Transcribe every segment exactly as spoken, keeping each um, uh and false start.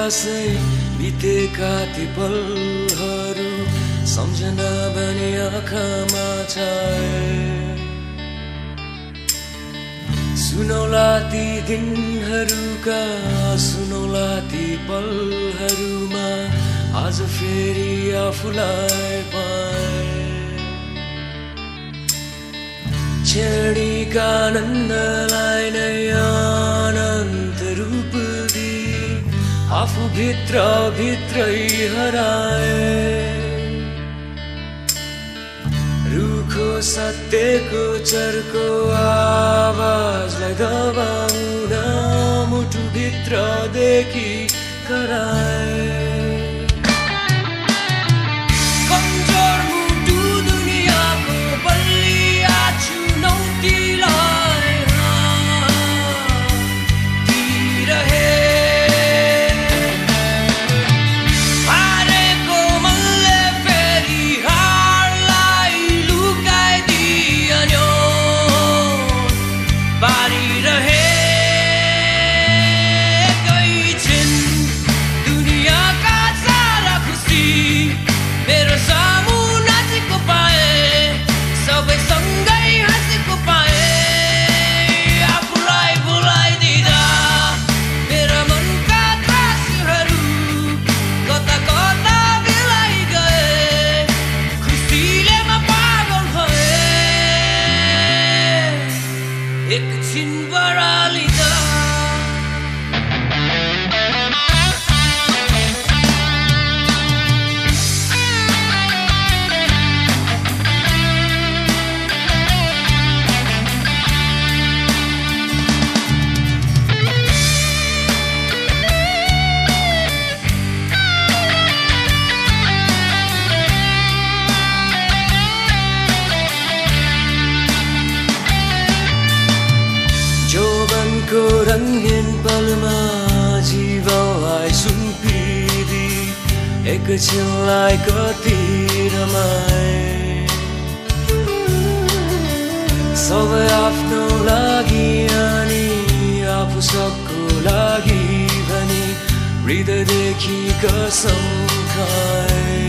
आशै बितेका ती पलहरू सम्झना बनी आँखामा छाए। सुनौला ती दिनहरूका सुनौला ती पलहरूमा आज फेरि आफूलाई पाए। क्षणिक आनन्दलाई नै अनन्त रूप दिई आफू भित्र भित्रै हराए। रुखो सत्यको चर्को आवाजलाई दबाउन मुटु भित्रदेखि कराए। एकछिन बरालिँदा को रंगीन पलमा जीवनलाई सुम्पिदी एकछिनलाई कति रमाए। सबै आफ्नो लागि अनि आफू सबको लागि भनी हृदयदेखि कसम खाए।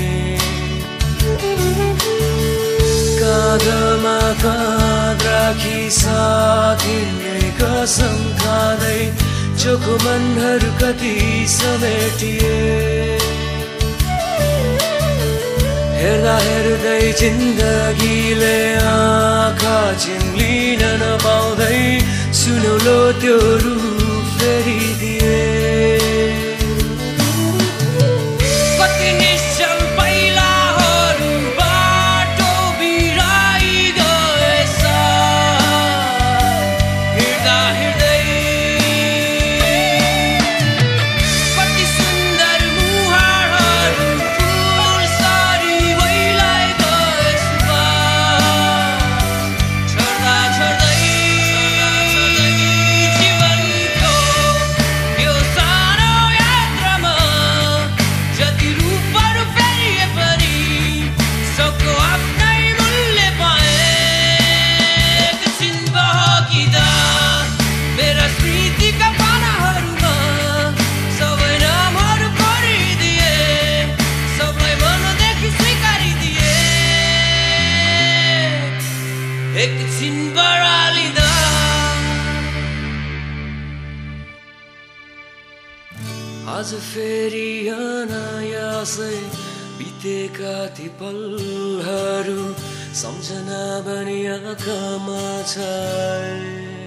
काँधमा काँध राखी साथीले कसम खाँदै चोखो मनहरू कति समेटिए। हेर्दा हेर्दै जिन्दगीले आँखा चिम्लिन नपाउँदै सुनौलो त्यो रूप फेरिदिए। एकछिन बरालिँदा आज फेरि अनायासै बितेका ती पलहरू सम्झना बनी आँखामा छाए।